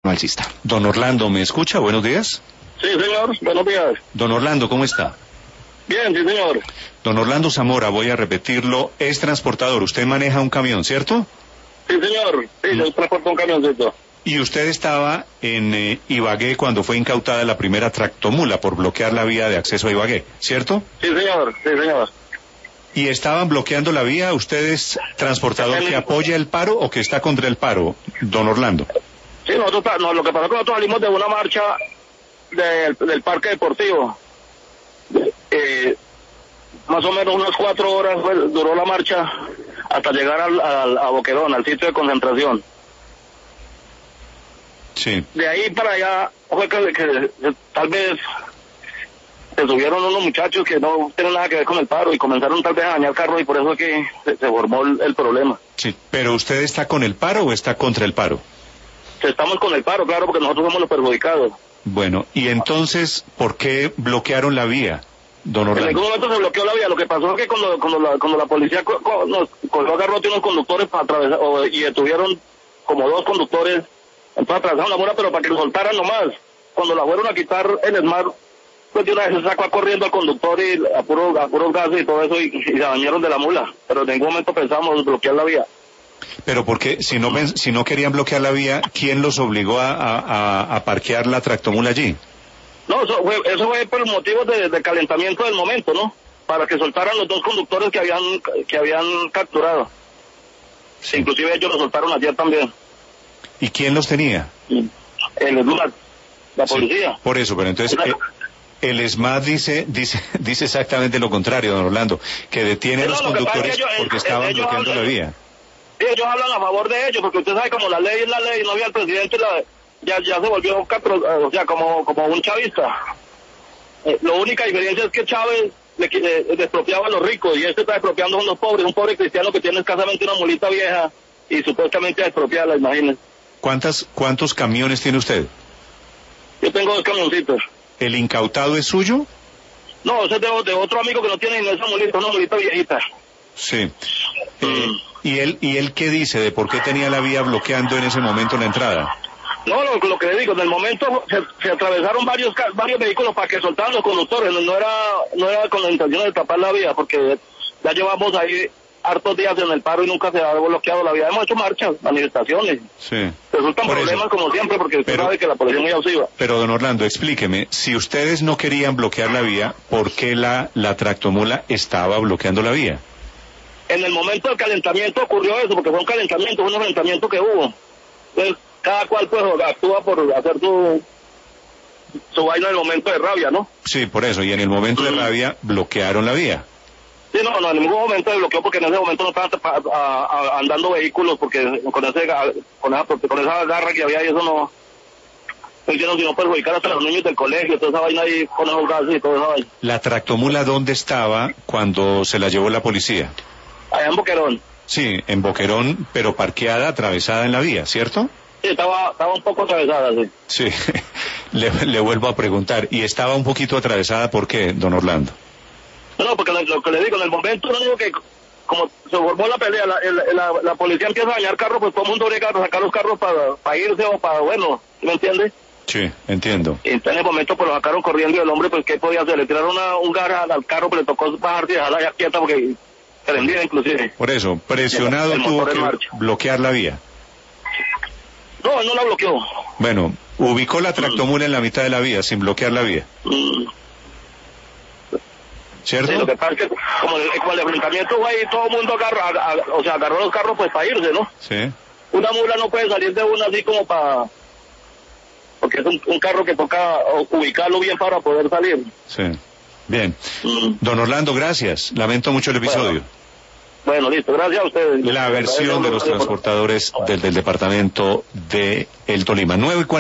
Alcista. Don Orlando, ¿me escucha? Buenos días. Sí, señor. Buenos días. Don Orlando, ¿cómo está? Bien, sí, señor. Don Orlando Zamora, voy a repetirlo, es transportador. Usted maneja un camión, ¿cierto? Sí, señor. Sí, yo transporto un camioncito. Y usted estaba en Ibagué cuando fue incautada la primera tractomula por bloquear la vía de acceso a Ibagué, ¿cierto? Sí, señor. Sí, señor. ¿Y estaban bloqueando la vía? ¿Usted es transportador que apoya el paro o que está contra el paro, don Orlando? Sí, nosotros, lo que pasó es que nosotros salimos de una marcha del parque deportivo. Más o menos unas 4 horas duró la marcha hasta llegar a Boquerón, al sitio de concentración. Sí. De ahí para allá fue que tal vez se subieron unos muchachos que no tienen nada que ver con el paro y comenzaron tal vez a dañar carros y por eso es que se formó el problema. Sí, pero ¿usted está con el paro o está contra el paro? Estamos con el paro, claro, porque nosotros somos los perjudicados. Bueno, y entonces, ¿por qué bloquearon la vía, don Orlando? En algún momento se bloqueó la vía. Lo que pasó es que cuando la policía nos cogió a garrote unos conductores para atravesar, y detuvieron como 2 conductores, entonces atravesaron la mula, pero para que lo soltaran nomás. Cuando la fueron a quitar el ESMAD, pues de una vez se sacó corriendo al conductor y a puros gases y todo eso y se dañaron de la mula. Pero en ningún momento pensamos bloquear la vía. Pero porque si no querían bloquear la vía, ¿quién los obligó a parquear la tractomula allí? No, eso fue por motivos de calentamiento del momento, ¿no? Para que soltaran los 2 conductores que habían capturado. Sí. Inclusive ellos los soltaron ayer también. ¿Y quién los tenía? El ESMAD, la policía. Sí, por eso, pero entonces el ESMAD dice exactamente lo contrario, don Orlando, que detiene a los conductores porque estaban bloqueando la vía. Sí, ellos hablan a favor de ellos, porque usted sabe como la ley es la ley, no había el presidente, ya se volvió o sea, como un chavista. La única diferencia es que Chávez le expropiaba a los ricos, y este está expropiando a unos pobres, un pobre cristiano que tiene escasamente una mulita vieja, y supuestamente a expropiarla, imagínense. ¿Cuántos camiones tiene usted? Yo tengo 2 camioncitos. ¿El incautado es suyo? No, ese es de otro amigo que no tiene ni esa mulita, una mulita viejita. Sí. ¿Y él qué dice de por qué tenía la vía bloqueando en ese momento la entrada? No, lo que le digo, en el momento se atravesaron varios vehículos para que soltaran los conductores, no era con la intención de tapar la vía, porque ya llevamos ahí hartos días en el paro y nunca se ha bloqueado la vía. Hemos hecho marchas, manifestaciones. Sí. Resultan problemas como siempre, porque usted sabe que la policía es muy abusiva. Pero, don Orlando, explíqueme, si ustedes no querían bloquear la vía, ¿por qué la tractomula estaba bloqueando la vía? En el momento del calentamiento ocurrió eso, porque fue un enfrentamiento que hubo. Entonces, cada cual pues actúa por hacer su vaina en el momento de rabia, ¿no? Sí, por eso, y en el momento de rabia bloquearon la vía. Sí, no, en ningún momento se bloqueó, porque en ese momento no estaban andando vehículos, porque con esa garra que había y eso no hicieron sino perjudicar hasta los niños del colegio, toda esa vaina ahí con esos gases y toda esa vaina. ¿La tractomula dónde estaba cuando se la llevó la policía? Allá en Boquerón. Sí, en Boquerón, pero parqueada, atravesada en la vía, ¿cierto? Sí, estaba un poco atravesada, sí. Sí, le vuelvo a preguntar, ¿y estaba un poquito atravesada por qué, don Orlando? No, porque lo que le digo, en el momento, no digo que como se formó la pelea, la policía empieza a dañar carros, pues todo el mundo llega a sacar los carros para irse o para, bueno, ¿me entiende? Sí, entiendo. Y en ese momento pues lo sacaron corriendo y el hombre, pues ¿qué podía hacer? Le tiraron un gas al carro, pues le tocó bajarse y dejarla ya quieta porque prendida inclusive. Por eso, presionado tuvo que bloquear la vía. No, él no la bloqueó. Bueno, ubicó la tractomula en la mitad de la vía, sin bloquear la vía. ¿Cierto? Sí, lo que pasa es que como el enfrentamiento fue ahí, todo el mundo agarró los carros pues para irse, ¿no? Sí. Una mula no puede salir de una así como para... porque es un carro que toca ubicarlo bien para poder salir. Sí. Bien. Don Orlando, gracias. Lamento mucho el episodio. Bueno, listo. Gracias a ustedes. La versión de los transportadores del departamento de El Tolima. 9:40.